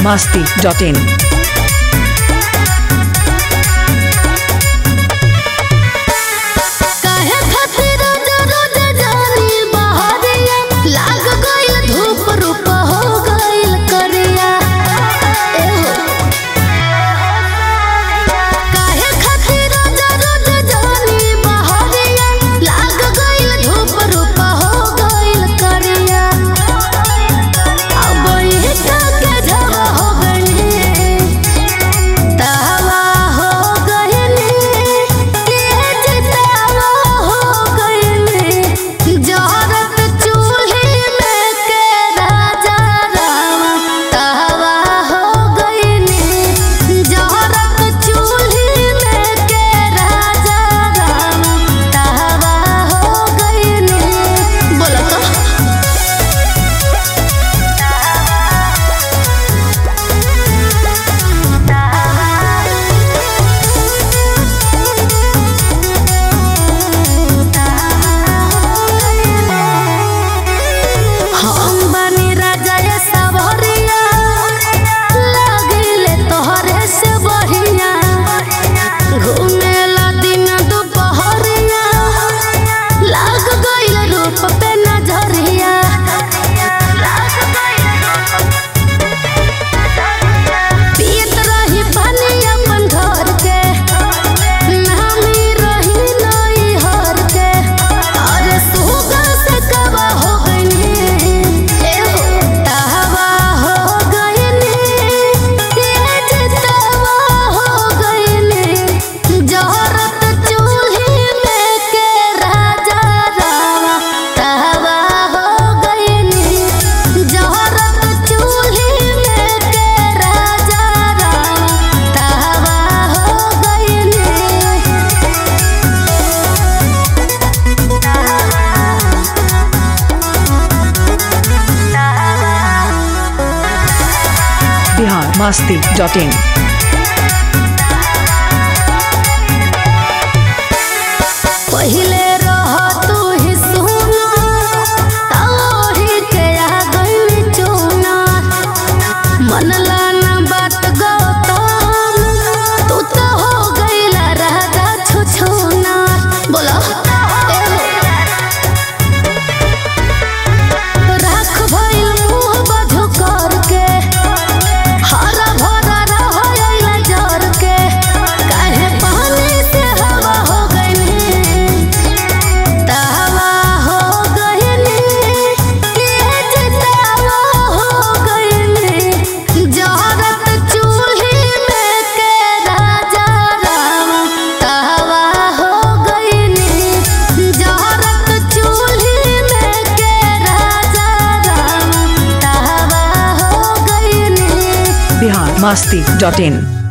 biharmasti.in biharmasti.in पहिले रह तू ही सुना ताओही के आ गई चोना मनला ना बात गौतम तू तो हो गईला राजा छुछुना बोला राख भइल मुंह बधु करके हरा भरा रहइला जर के काहे पानी से हवा हो biharmasti.in